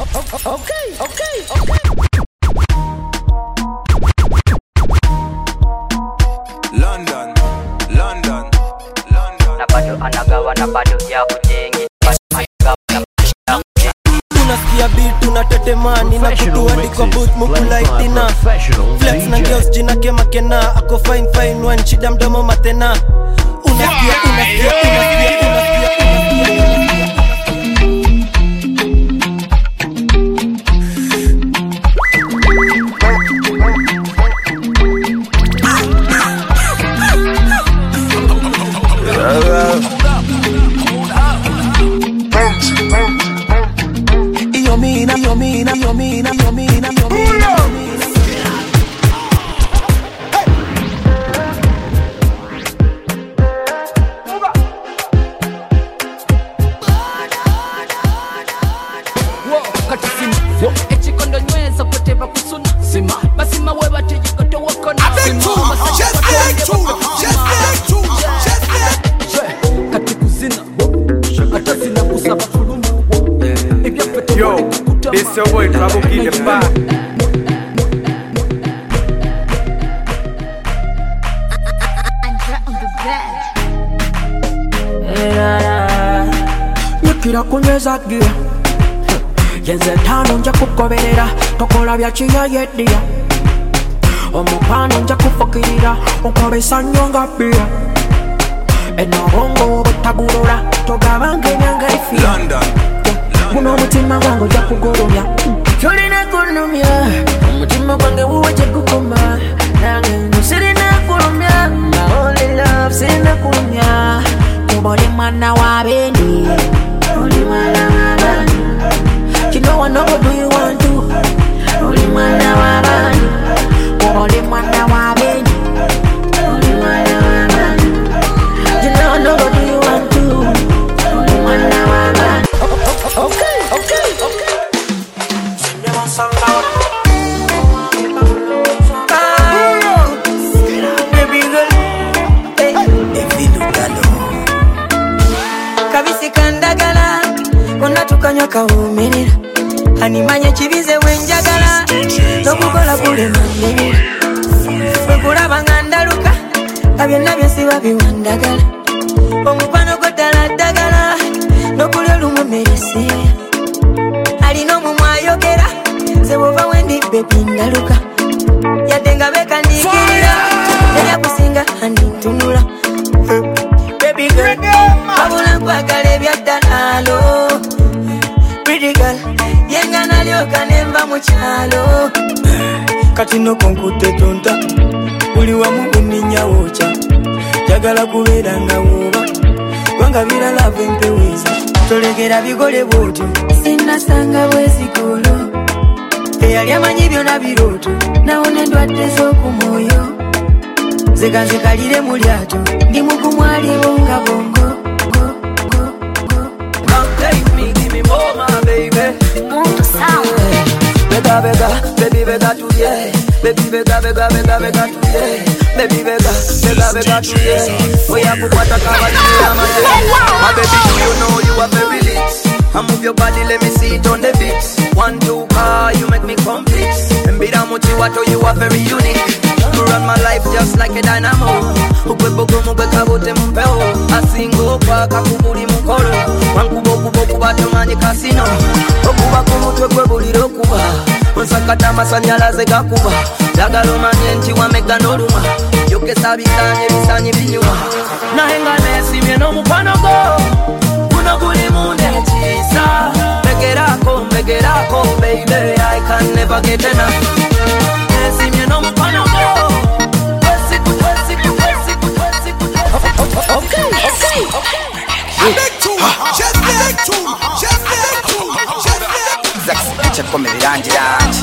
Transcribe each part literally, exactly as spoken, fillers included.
Okay, okay, okay. London, London, London. Napado anagawa napado ya kujengi. Unasikia beat unatetemani na kutua ndiko booth mukulaitina. Flex na girls jina kema kena. Ako fine fine one shida mdomo matena. Unasikia, unasikia, unasikia, unasikia, unasikia. Yo mina, yo mina, yo mina, yo mina, yo mina. Yo, this your boy Trouble Kid the Bar. Nyukira kunyweza gia yenze tano nja kukoberera tokola bya kiyayediya omupano nja kufukirira okobesa nyonga bia enabongo butagurura togabange nyanga ifia muno mutima wangu ja kugoromya tulina kunumya mutima wange wuwe je kukoma nange nusirina kurumya my only love sirina kurumya kubole mwana wa bendi only mwana wa bani you know I know what do you want to only mwana wa bani kubole mwana wa bendi only mwana wa bani you know I know what do you want to only mwana wa bani. Okay, okay, okay. Baby girl, hey. Kabisi kandagala, kona tukanywa kawumirira. Animanye kibize wenjagala, nokukola kule mandebira. Wekulaba ngandaluka, kabyonna byesiba biwandagala. Omukwano godala ddagala, nokulya olumumeresi. Alina omumwa ayogera, sebwova wendi bebi ndaluka. Yadde nga bekandikirira, eryakusinga andintunula. Baby girl, wabula nkwagala ebyaddalaalo. Pretty girl, yenga nalyoka nemba mu kyalo. Kati noko nkutte tonta, buli wamu kunninya wokya. Njagala kubeera nga wooba, kubanga birala empeweeza. Tolekera bigole bwotyo, sinnasanga bwezigolo. Eyali amanyi byonna birooto, nawona endwadde z'okumwoyo. Zeka nzekalire mu lyato, ndi mukumwaliwo nga bongo. Come take me, give me more, my baby. Mundo sound. Bega, bega, baby, bega to yeah. Baby, bega, bega, bega, bega to yeah. Baby, bega, bega, bega to yeah. We have to put a cover to you, my baby. My baby, do you know you are very lit? I move your body, let me see it on the beat. One, two, car, you make me complete. And be down with you, you are very unique. You run my life just like a dynamo. Ukwebogo mubeka bote mupeo. Asingo kwa kakubuli mukolo. Wankubo kubo kubatomani kasino. Okuba kumutwe kwebuli rokuba. Onsakata masanyalaze gakuba. Jagalo manye nchi wamega noruma. Yoke sabitanye bisanyi binyuma. Nahenga nesimye no mukwano go. Kuno guli munde chisa. Megerako, megerako, baby, I can never get enough. Nesimye no mukwano go. Okay, okay, okay. Big two, just big two, just big two, just big two. Zax, picha come virangi rangi.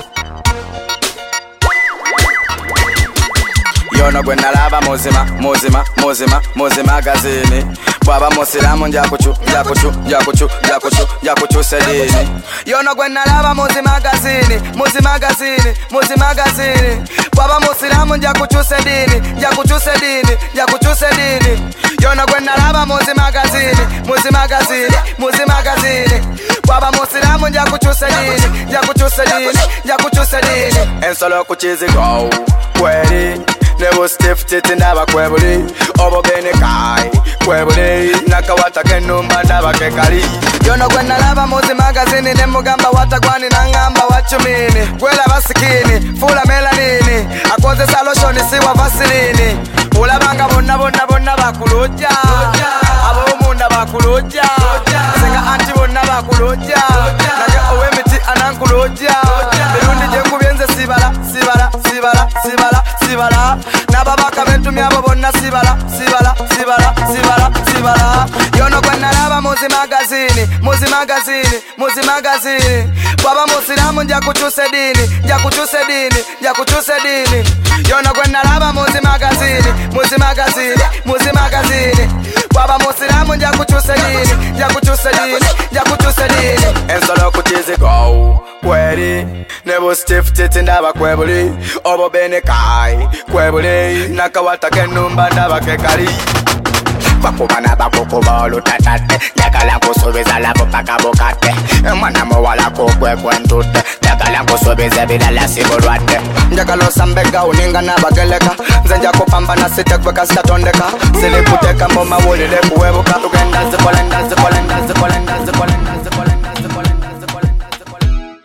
Yono gwe nalaba muzima, muzima, muzima, muzima magazini. Bwaba musiramu njakuchu, njakuchu, njakuchu, njakuchu, njakuchu sedini. Yono gwe nalaba muzima magazini, muzima magazini, muzima magazini. Baba musiramu nja kuchuse dini, nja kuchuse dini, nja kuchuse dini. Yona gwena laba muzi magazini, muzi magazini, muzi magazini. Baba musiramu nja kuchuse dini, nja kuchuse dini, nja kuchuse dini. Ensolo kuchizi go, kweli. Nebo stiff titi ndaba kwebuli, obo bene kai kwebuli, nakawata kenumba ndaba kekali. Yona gwena laba muzi magazini, nemugamba watakwani nangamba wachumini. Gwela basikini, fula melanini, akoze saloshoni siwa vasilini. Ulabanga bonna bonna bonna bakuloja, abo umunda bakuloja, senga anti bonna bakuloja, nage owe miti anankuloja. Birundi jengu bienze sibala, sibala, sibala, sibala, sibala. Nababaka bentu myabo bonna sibala, sibala, sibala, sibala, sibala. Yono kwena laba muzi magazini, muzi magazini, muzi magazini. Baba musiramu nja kuchuse dini, nja kuchuse dini, nja kuchuse dini. Yono kwena laba muzi magazini, muzi magazini, muzi magazini. Baba musiramu nja kuchuse dini, nja kuchuse dini, nja kuchuse dini. Ensolo kuchizi go, kweli. Nebo stiff titi ndaba kwebuli, obo bene kai kwebuli, nakawata kenumba ndaba kekali. Bakubana bakukuba olutatate, njagala nkusuubiza labo paka bukate. Mwana muwala kugwe gwentute, njagala nkusuubiza ebirala sibulwadde. Njagala osambega uninga n'abageleka, nze nja kupambana sitegweka sitatondeka. Siri kuteka mu mawulire kuwebuka, tugenda zikole ndazikole ndazikole ndazikole ndazikole ndazikole ndazikole ndazikole.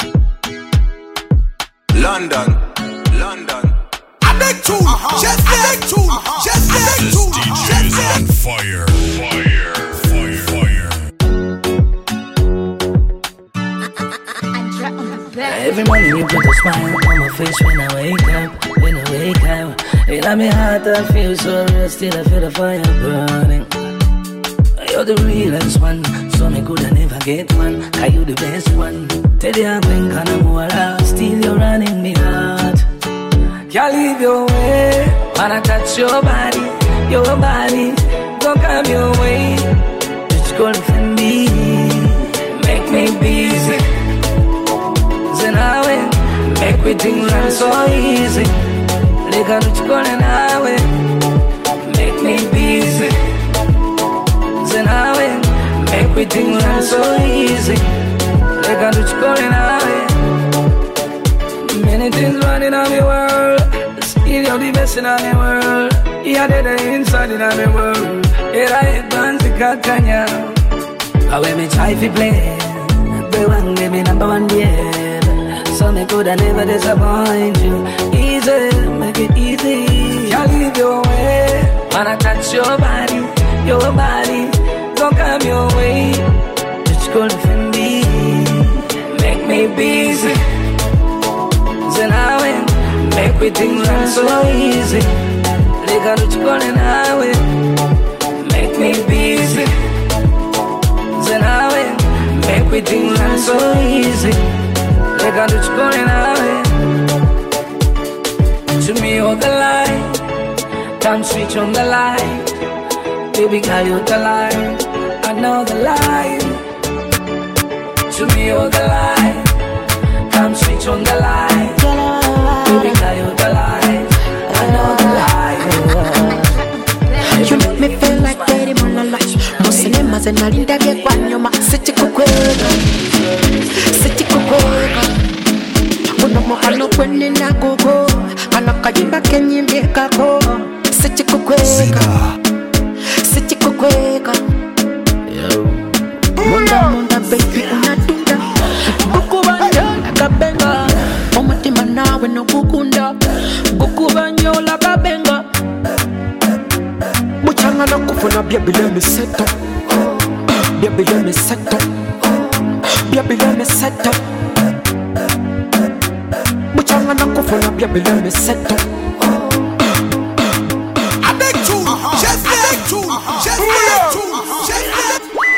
London, London. I beg to, just beg to, just beg to, just beg. Fire, fire, fire, fire. Every morning you put a smile on my face when I wake up, when I wake up. And on my heart I feel so real, still I feel the fire burning. You're the realest one, so me could I never get one. Cause you the best one. Tell you when can I move, still you're running me heart. Can't leave your way, wanna touch your body, your body. Don't come your way, just call for me, make me busy. Then I will make we things run so easy. Like a rich calling highway, make me busy. Then I will make we things run so easy. Like a rich calling highway. Many things running on the world, still you're the best in the world. You're the inside in the world. Here I advance the kakanya. I will me try to play. The one give me number one, yeah. So me could I never disappoint you. Easy, make it easy. Can't leave your way. Wanna touch your body, your body. Don't come your way. Just call for me, make me busy. Then I will make we things run so easy. Like a rich calling highway, make me busy. Then I will make we things run so easy. Like a rich calling highway. To me all the light, come switch on the light. Baby girl you the light, I know the light. To me all the light, come switch on the light. Baby girl you the light, I know the light. You make me feel like Daddy Mulala. Muslima zenalinda bye kwa nyuma. Sichikukwega, sichikukwega. Uno mohalo kwenye na gogo. Anakajimba kenyimbe kako. Sichikukwega, sichikukwega. Munda munda baby unatunda. Kukubanya kabenga. Omutima nawe no kukunda. Kukubanya la kabenga. Muchanga na kufuna baby let me settle. Baby let me settle. Baby let me settle. Muchanga na kufuna baby let me settle. I beg to, just beg to, just beg to, just beg.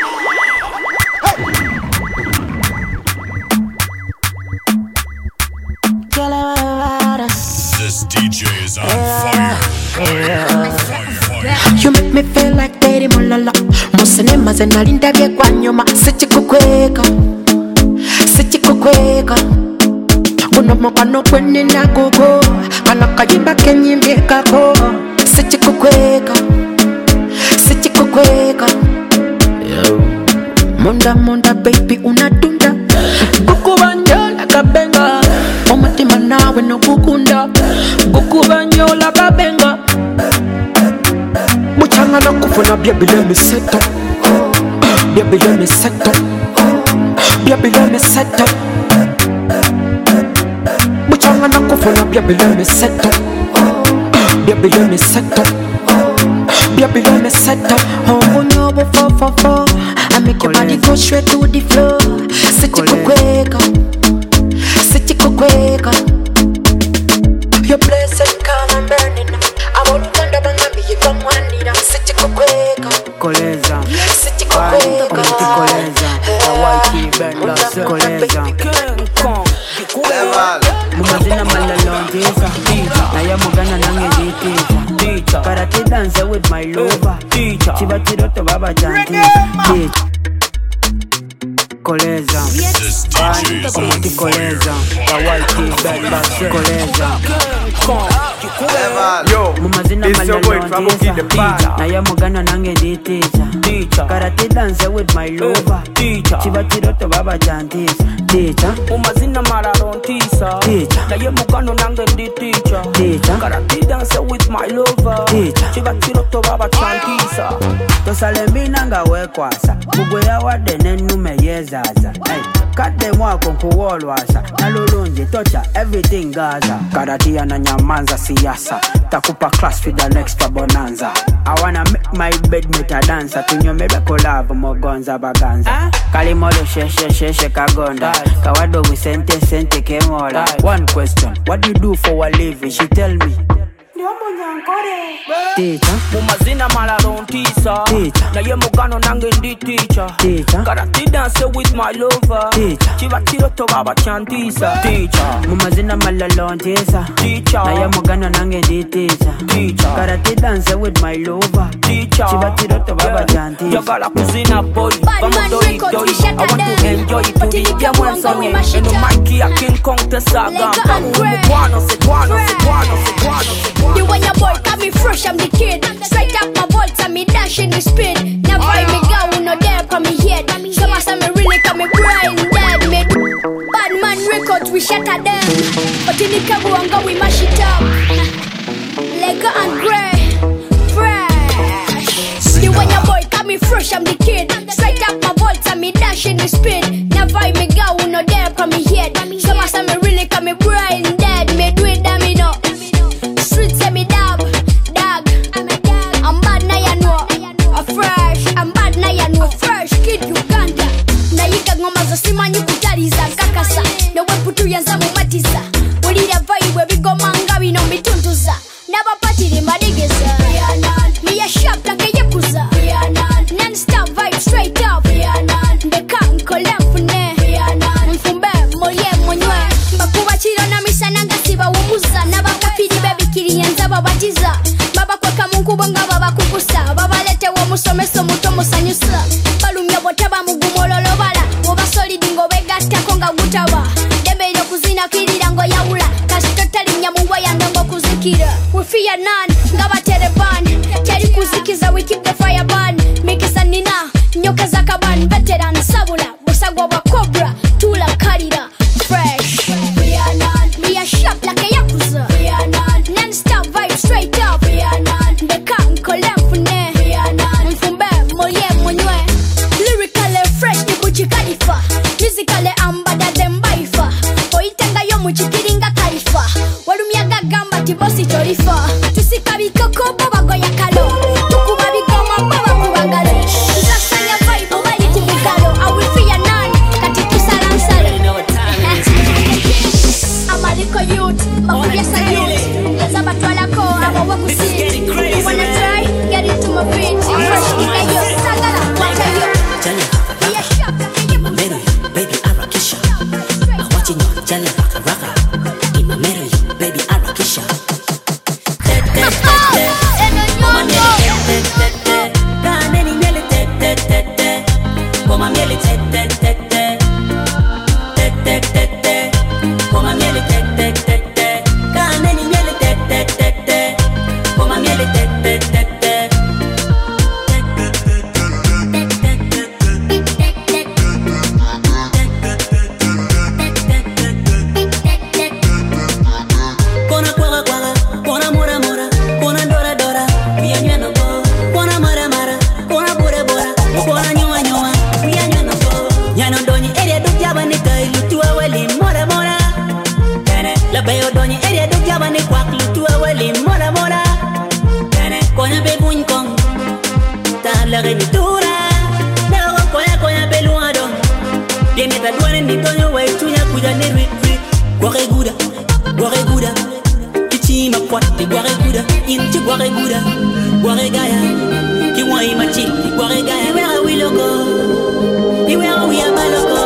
This D J is on fire. Fire, fire, fire. You make me feel like Daddy Mulala. Muslima zenalinda bye kwa nyuma. Sichikukwega, sichikukwega. Uno Mokano kwenye na gogo Anakayimba kenye mbekako Sichi kukweka Sichi kukweka Monda monda baby unadunda Kukubanyola kabenga Omatima nawe no kukunda Kukubanyola kabenga Muchanga na kufuna baby let me set up Baby let me set up Baby let me set up Muchanga na kufuna baby let me set up Baby let me set up Baby let me set up Oh bunyo bo fo fo fo I make your body go straight to the floor Siti kukweka Siti kukweka Your blessed come and burning I want to turn the bang and be you come one need Siti kukweka Koleza Siti kukweka Koleza Hawaii benda Koleza Mumazina malalonjeza Na ya mugana nangediteza Karate dance with my lover Chiba chiroto baba jantiza Koleza Komati koleza Hawaii benda Koleza Mumazina malalonjeza Na ya mugana nangediteza Karate dance with my lover Chiba chiroto baba jantiza Teacher Mumazina malalonjeza Na ya mugana nangediteza Karate dance with my lover Chiba chiroto baba jantiza Tosale mbina nga wekwasa Mugwe ya wade nenu meyezaza Kade mwako nkuwolwasa Nalulunji tocha everything gaza Karatia na nyamanza siyasa Takupa class with an extra bonanza I wanna make my bed meta dancer Tunyomebe collab mogonza baganza Kalimolo sheshe sheshe kagonda Kawado wisente sente kemola One question, what do you do for a living? She tell me Teacher Mumazina malarontisa Na ye mugano nange ndi teacher Karate dance with my lover Chiba chiroto baba chantisa Teacher Mumazina malalontisa Na ye mugano nange ndi teacher Karate dance with my lover Chiba chiroto baba chantisa Yagala kuzina boy Vamo doi doi I want to enjoy it to the game when songe Eno Mikey a King Kong te saga Pamu mukwano se kwano se kwano se kwano se kwano You when your boy got me fresh, I'm the kid. Straight up my volts and me dashing the speed. Never find me go, no dare come me head. Some of them me really come me brain dead. Me bad man records, we shatter them. But in the cabo and go, we mash it up. Lego and grey, fresh. You when your boy got me fresh, I'm the kid. Straight up my volts and me dashing the speed. Never find me go, no dare come me head. Some of them me really come me brain dead. Me do it, damn it up. Street say me dab, dab. I'm bad now you know. A fresh, I'm bad now you know. Fresh kid Uganda. Na yiga ngoma za sima nyukutaliza kakasa. Na weputu yanza mumatiza. Ulira vibe bigo manga bino mituntuza. Naba patiri madigeza. Me a shop like a yakuza. Non-stop vibe straight up. Ndeka nkolefune. Mfumbe moye monywe. Bakuba chiro na misananga siba umuza. Naba kapiri baby kiri yenza babatiza. Baba kweka mungu bonga baba kukusa. Baba lete wo musomeso muto musanyusa. Balumya botaba mugumololo bala. Oba solid ngo begata konga gutaba. Dembe yo kuzina kirira ngo yaula. Kasi totali nyamuwa yanga ngo kuzikira. We fear none, ngaba teleban. Teri kuzikiza we keep the fire burn. Mikisa nina, nyoka zakaban. Veteran sabula, busagwa wa cobra. Tula karira, fresh. We are none, we are sharp like a yakuza. We are none, non-stop vibe straight up. We are none, the can't collapse. We are none, mfumbe moye monywe. Lyrically fresh ni buchi kalifa. Musically I'm better than baifa. Oitenga yo muchikiringa kalifa. Walumyaga gamba tibosi chorifa. Tusikabi koko baba goya kalo. Tukubabi goma baba kubangalo. Zasanya vibe bali kubugalo. I will fear none. Kati tusala nsalo. I'm a little youth. Oh yes I youth. Let's have a twala ko. I'm a waku see. You wanna try? Get into my feet. Fresh nigga yo. Sagala. What are you? We are sharp. Baby, I rock it. I'm watching you, jelly rock rocker. In my mirror, baby, I rock it. Come on, ni tonyo wa itunya kuja ne retreat. Gware guda, gware guda. Ichi ma kwati gware guda, inchi gware guda. Gware gaya, ki wai machi, gware gaya. Where are we loco? Where are we loco?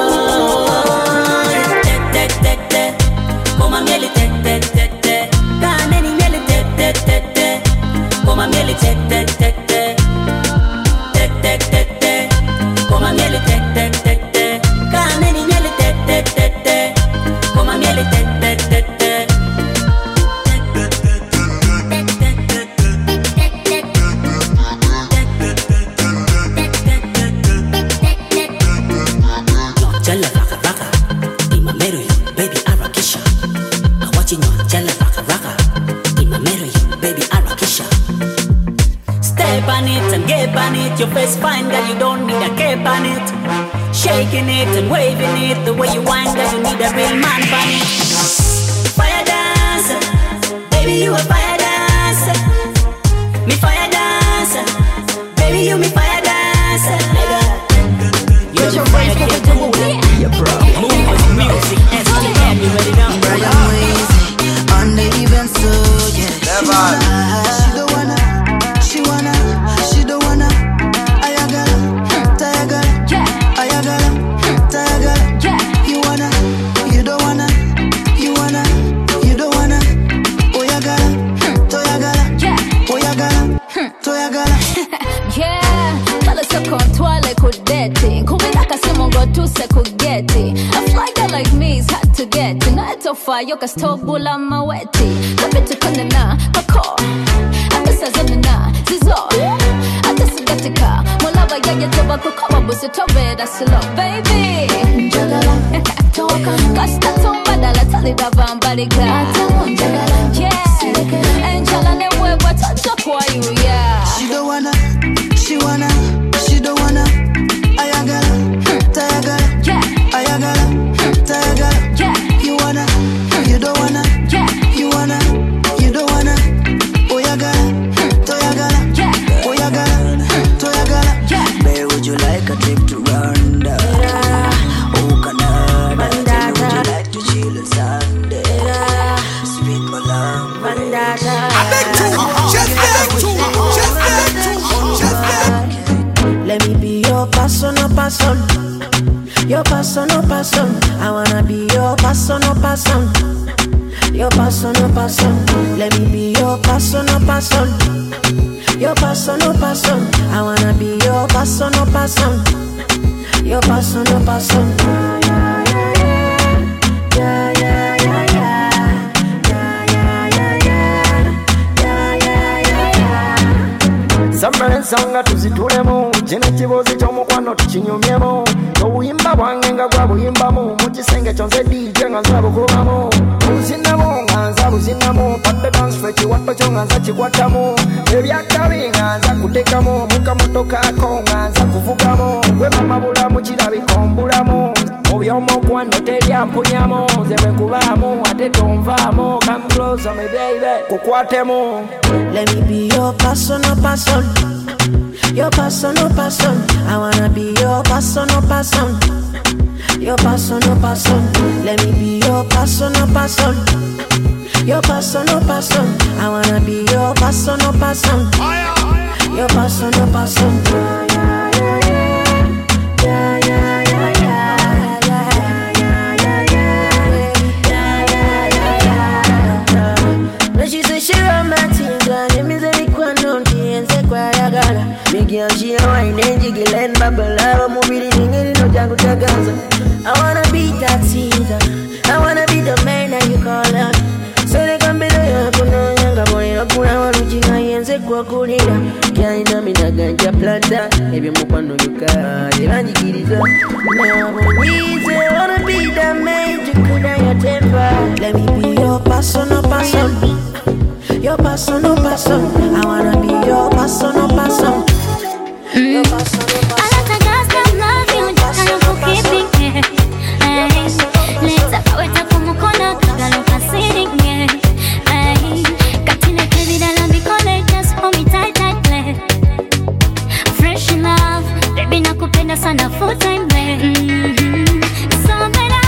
Te te te te, koma mieli te te te te. Kane ni mieli te te te te. Koma mieli te te te te. Te te te te. Koma mieli te te te te. Kane ni mieli te te te te. Koma mieli te te te te. Jalla raka raka, ima mero yo, baby Arakisha. I watching you, jalla raka raka, ima mero yo, baby Arakisha. Step on it and get on it, your face fine, girl, you don't need a cape on it. Shaking it and waving it, the way you whine, girl, you need a real man on it. Fire dancer, baby you a fire dancer. Me fire dancer, baby you me fire dancer. You're your fire dancer. Yeah, bro. Move with music. S T M, you ready now? Brian Weezy, on the event, so yeah. Never. She don't wanna, she wanna, she don't wanna. Ayagala, Tayagala, Ayagala, Tayagala. You wanna, you don't wanna, you wanna, you don't wanna. Oyagala, Toyagala, Oyagala, Toyagala. Yeah, kala soko twale kudeti. Kubila kasemo go tu se kugeti. A fly girl like me is hard to get. Tonight of fire, yoka stobula maweti. Kapete kanana, kako. Akasa zamina, zizo. Akasa gatika. Molava yaya toba kukawa busi tobe da silo. Baby, jagala, toka. Kasta tomba dala tali da vambaliga. Yeah, and jala ne weba tacha kwa you, yeah. She don't wanna, she wanna, she don't wanna. Ayagala, Tayagala, Ayagala, Tayagala. You wanna, you don't wanna, you wanna, you don't wanna. Oyagala, Toyagala, Oyagala, Toyagala. Babe, would you like a trip to Rwanda? Oh, Canada. Would you like to chill on Sunday? Speak my language. I beg to, just beg to, just beg to, just beg. Let me be your personal person, your personal person. I wanna be your personal person, your personal person. Let me be your personal person, your personal person. I wanna be your personal person, your personal person. Yeah, yeah, yeah, yeah, yeah, yeah, yeah, yeah, yeah, yeah, yeah. Samara nsanga tuzitulemu, jene kibozi ky'omukwano tukinyumyemu. Obuyimba bwange nga gwa buyimbamu, mu kisenge kyonze D J nga nza bukubamu. Buzinamu nga nza buzinamu, padde dance fe kiwato kyo nga nza kikwatamu. Ebyakabi nga nza kutekamu, mukamotoka ako nga nza kuvugamu. Gwe mama bulamu kirabika ombulamu, obyomukwano teryampunyamu. Nze bwe kubaamu ate tonvaamu, come closer me baby, kukwatemu. Let me be your personal person, your personal person. I wanna be your personal person, your personal person. Let me be your personal person, your personal person. I wanna be your personal person, your personal person. Yeah, yeah, yeah, yeah, yeah, yeah, yeah, yeah, yeah, yeah, yeah, yeah, yeah. When she say she romantic, and me say me kwano tienze kwa yagala. Me girl she a wine and jiggle and bubble. I want to be the nigga no jango tagaza. I wanna be that Caesar, I wanna be the man that you call her. So they can be the kuna nyanga boy na kuna waruji na yenze kwa kunira. Kaina mina ganja planta, ebi mukwano yuka, ebanji kiriza. Now I wanna be the man you kuna your temper. Let me be your personal person, your personal person. I wanna be your personal person. Your personal person. I like the girls that love you, and you for keeping it. Let's have a wait for Mukona, Galoka sitting here. Katine Kevin, I love the college, just hold me tight, tight, play. Fresh in love, baby, nakupenda sana full time, babe. So when I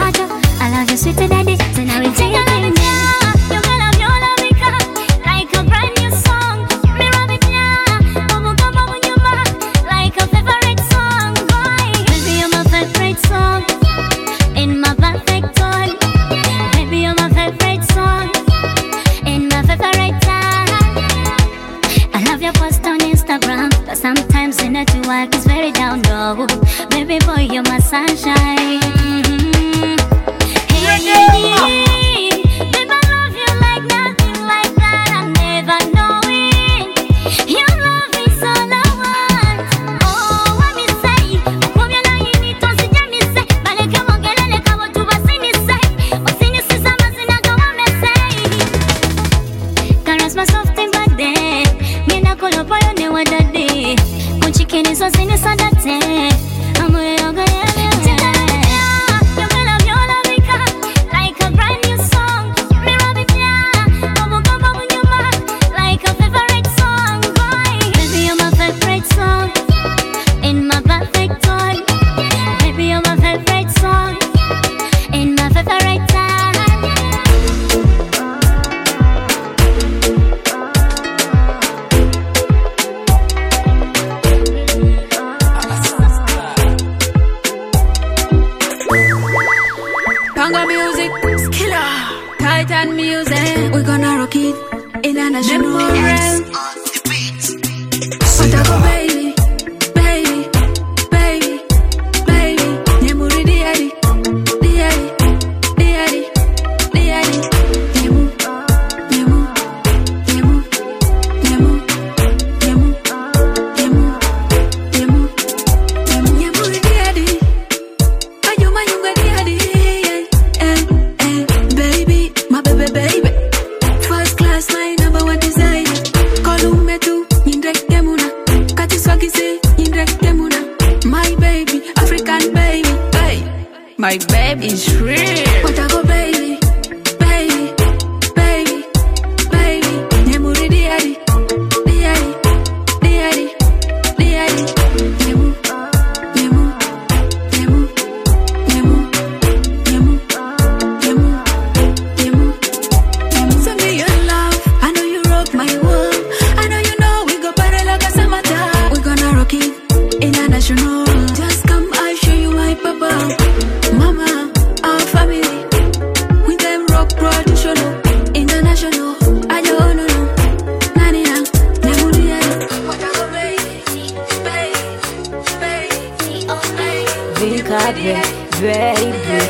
Jaja, I love you sweet daddy. So now we take it in there. You can have your love because like a brand new song. Me rub it down, bubble gum bubble your back like a favorite song. Boy, baby you're my favorite song in my perfect tone. Baby you're my favorite song in my favorite time. I love your post on Instagram, but sometimes the network is very down low. Baby boy you're my sunshine. Mm-hmm. Hey, baby I love you like nothing like that. I never know it. Your love is all I want. Oh, what me say? Come here now, you need to see me say. Bale kama gelele kama tu basi ni say. Usini sisa mazina kama me say. Caress my softy body. Mina kolo payo ne wadade. Kunchikini so sini sadate. Amore yoga yele. Conga music, skiller, Titan music. We're gonna rock it in a national realm. Otako baby, baby, baby, baby. Nyemuri diari, diari, diari, diari. Nyemu, nyemu, nyemu, nyemu, nyemu, nyemu, nyemu, nyemu. Nyemuri diari, ayuma yunga diari. Baby, first class, my number one design. Kolume tu, indrek demuna. Kati swagi se, indrek demuna. My baby, African baby, hey. My baby is real. Otako baby, baby, baby, baby. Nyemuri diari, diari, diari, diari. Nyemu, nyemu, nyemu, nyemu, nyemu, nyemu. My world, I know you know we go party like a summertime. We're gonna rock it international. Just come, I'll show you my papa, mama, our family. With them rock traditional, international. I don't know, nani na, nemudi ya. Whatever baby, baby, baby, baby, baby.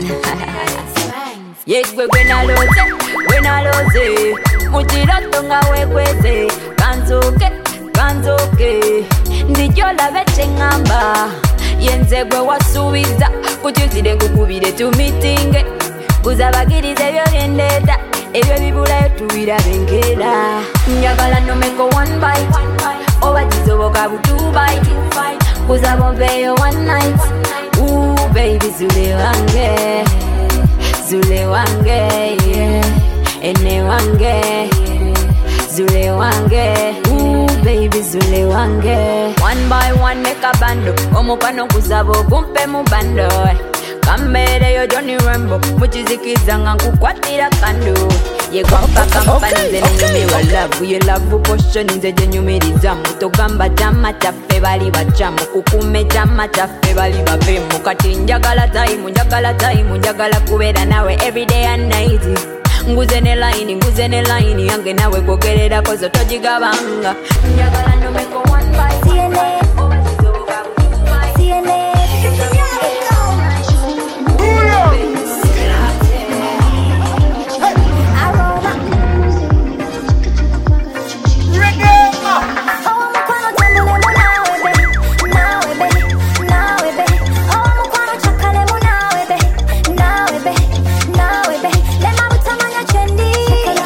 Yes, we when I lose it, when I lose it. Muchiroto nga wekweze kanzoke kanzoke ndijola bechengamba yenze gwe wasubiza kutuzire kukubire tu meeting kuzabagirize byo gendeta ebyo bibulayo tuwira bengera njagala no meko one bite oba kizoboka butu bite kuzabombeyo one night ooh baby zule wange zule wange yeah. Ene wange, zule wange, ooh baby zule wange. One by one make a bando, omukano kuzabo kumpe mu bando. Kambere yo Johnny Rambo, muchizikiza nga kukwatira kando. Ye kwampa kampani ze nenyumi wa love, ye love potion nze jenyumiriza. Mutogamba chama chafe bali bachamu, kukume chama chafe bali bavemu. Kati njagala time, njagala time, njagala kubera nawe everyday and night. Nguze ne line, nguze ne line yange nawe kogerera kozo tojigabanga. Njagala no meko one by C N A C N A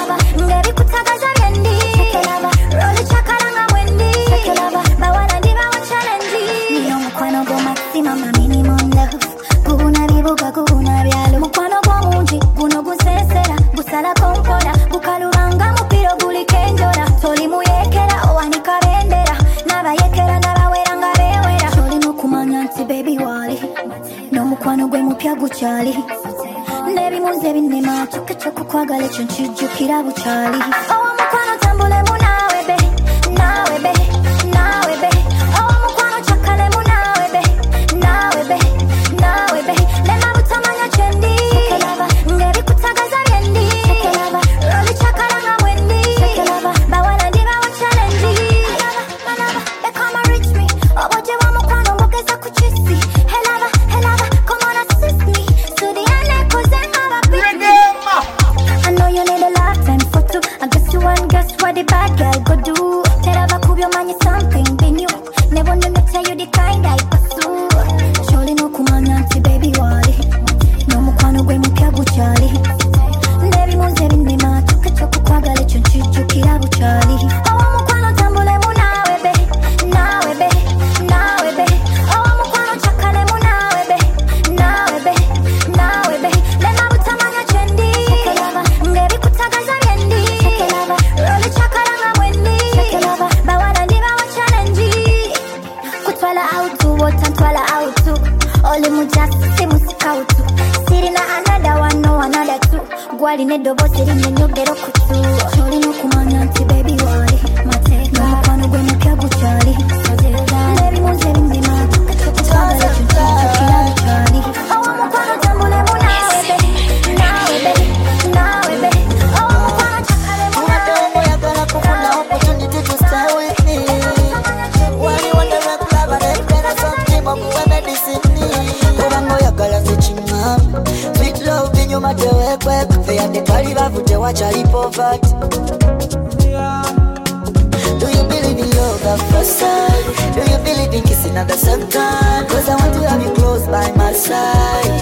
Bawana diva nebimuze binema choke choko kwagala chonchijukira buchali oh mukwano tambule munawe be nawe be nawe be oh mukwano chakale munawe be nawe be nawe be lema butamanya chendi chekelaba ngebi kutagaza byendi chekelaba roli chakala nga wendi chekelaba bawana ndiba wa challenge manaba they come and reach me oboje wa mukwano ngogeza kuchisi helaba helaba come on assist me to the end cause I have a big I know you need a lifetime for two I guess you want guess what the bad girl go do helaba kubyo manye something be new never knew to tell you the kind I pursue surely no kumanya nti baby wali no mukwano gwe mupya guchali nebi muze binema choke choke kwagala chonchijukira buchali oh mukwano tambule munawe be nawe be nawe be oh mukwano chakale munawe be nawe be nawe be lema butamanya chendi chekelaba ngebi kutagaza byendi chekelaba roli chakala nga wendi chekelaba bawana ndiba wa challenge kutwala out to what and twala out to ole mujasi musikautu sirina another one no another two gwali nedobo siri nyonyogero kutu choli no kumanya nti baby wali mate no mukwano gwe mupya guchali nebi muze binzima tukatwagala chunchijukira buchali oh mukwano tambule munawe be nawe be nawe be oh mukwano chakale munawe yagala kufuna opportunity to stay with me when you want the rap love and then something of a medicine ubango yagala zichima sweet love binyuma tewe kwek they are the caliber vute wachali poverty do you believe in love at first sight do you believe in kissing at the same time cause I want to have you close by my side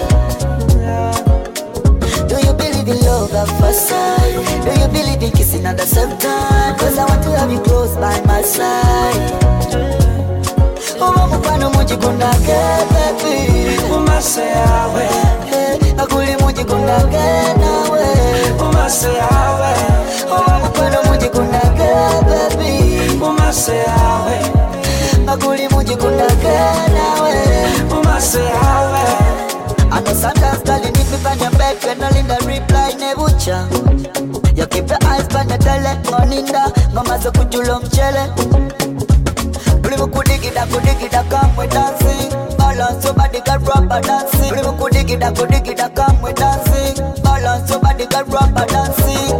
do you believe in love at first sight do you believe in kissing at the same time cause I want to have you close by my side oh mukwano mujikundake baby umaseyawe akuli mujikundake nawe umaseyawe oh mukwano mujikundake baby umaseyawe akuli mujikundake nawe umaseyawe I know sometimes calling if you find your bed when all in the reply nebucha you keep your eyes on the tele moninda mama zo kujulo mchele Believe kudigida kudigida come we dancing balance your body got rubber dancing Believe kudigida kudigida come we dancing balance your body got rubber dancing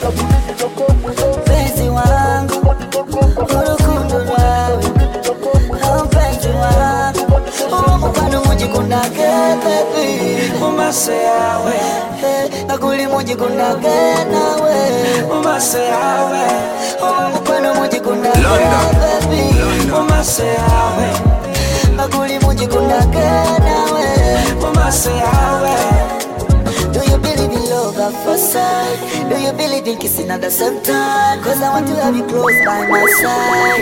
Penzi wangu urukundo wawe oh penzi wangu oh mukwano mujikundake baby umaseyawe nakuli mujikundake nawe umaseyawe oh mukwano mujikundake baby umaseyawe nakuli mujikundake nawe umaseyawe do you believe in love at first sight do you believe in kissing at the same time cause I want to have you close by my side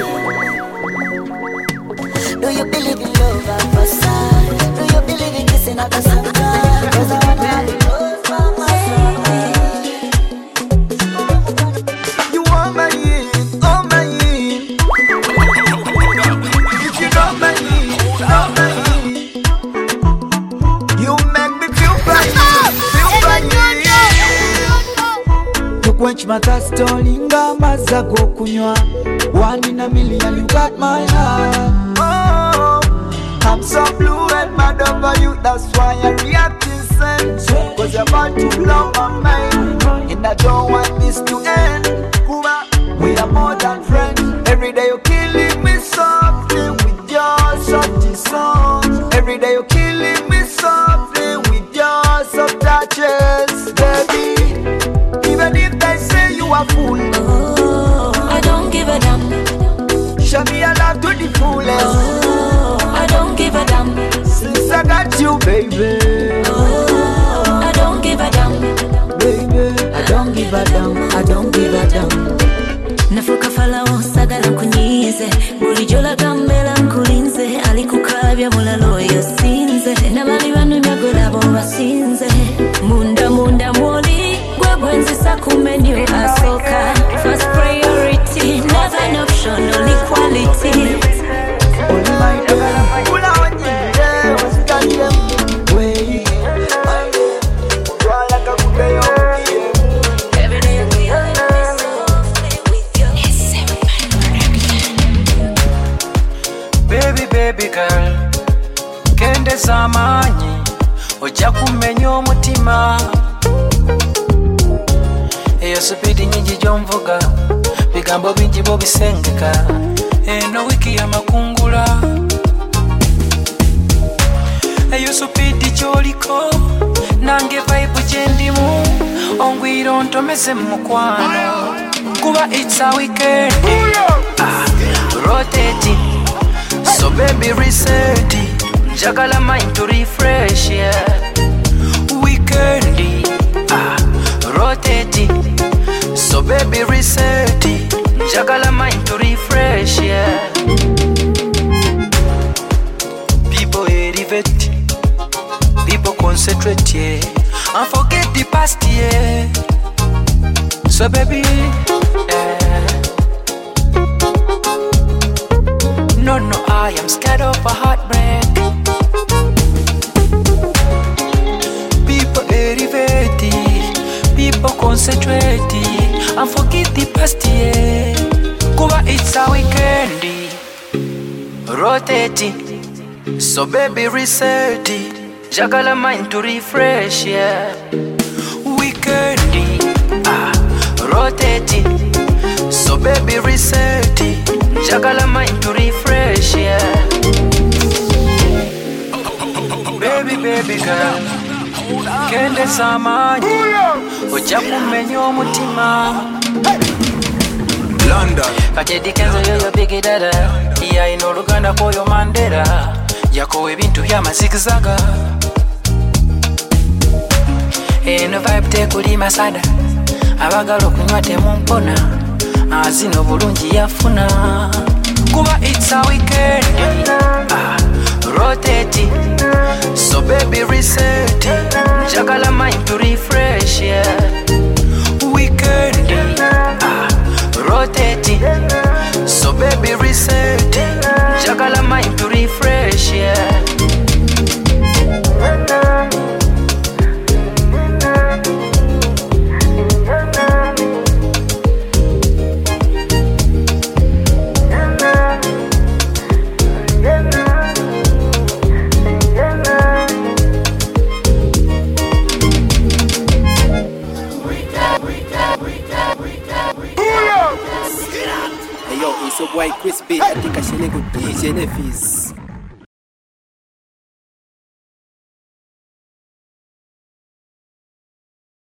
do you believe in love at first sight do you believe in kissing at the same time cause I want to have you close by my side you are my yin, oh my yin if you know my yin, know my yin you make me feel fine, feel fine quench my thirst, tolinga maza go kunywa one in a million, you got my heart oh, I'm so blue and mad over you that's why I react in sense cause you're about to blow my mind and I don't want this to end Kuma, we are more than friends every day you're killing me softly with your soft songs every day you're killing me softly with your soft touches baby even if they say you are fool oh, I don't give a damn show me your love to the fullest oh, I don't give a damn since I got you baby oh, I don't give a damn baby I don't give a damn I don't give a damn nafuka falao sagala kunyize bulijo la gambela nkulinze alikukabya mulalo yosinze nabali banu myagola bo basinze munda munda moli gwegwenzisa ku menu asoka first priority never an option only quality only my dog kula wanyinde wasikanye way ebigambo bingi bobisengeka eno wiki ya makungula eyo supidi kyoliko nange vibe gyendimu ongwiro ntomeze mukwano kuba it's a weekend ah, rotate so baby reset njagala mind to refresh yeah. Weekend ah, rotate so baby reset njagala mind to refresh yeah. People elevate, people concentrate yeah, and forget the past yeah. So baby yeah. No no I am scared of a heartbreak. People elevate, people concentrate and forget the past yeah. Kuba it's a weekend rotate so baby reset jagala mind to refresh yeah. Weekend ah, rotate so baby reset jagala mind to refresh yeah. Baby baby girl kende samanyi ojja kumenya omutima London Kachedi kenzo yoyo bigi dada iya ino Luganda koyo Mandela yakowe ebintu byamazigizaga eno vibe tekuli masada abagala okunywa temumpona azino bulungi yafuna kuba it's a weekend ah, rotate so baby reset jagala mind to refresh yeah. Weekend ah, rotate so baby reset jagala mind to refresh yeah. Hey yo, it's your boy Chris B. I think I should go D J Nefis.